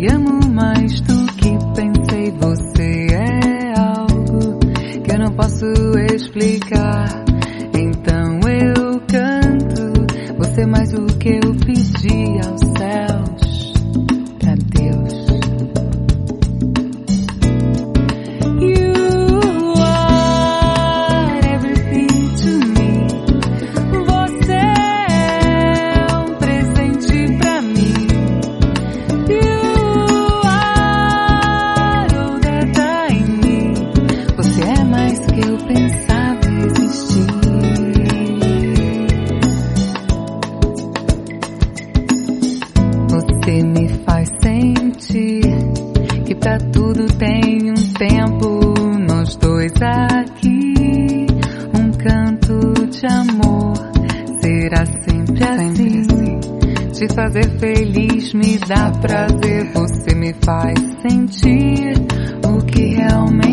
Te amo mais do que pensei. Você é algo que eu não posso explicar. Então eu canto você mais do que eu pedi aos céus, pra Deus. You are everything to me. Você é um presente pra mim. You are all that I need. Você é mais que eu pensava existir. Você me faz sentir que pra tudo tem um tempo. Nós dois aqui, um canto de amor. Será sempre assim. Te fazer feliz me dá prazer. Você me faz sentir o que realmente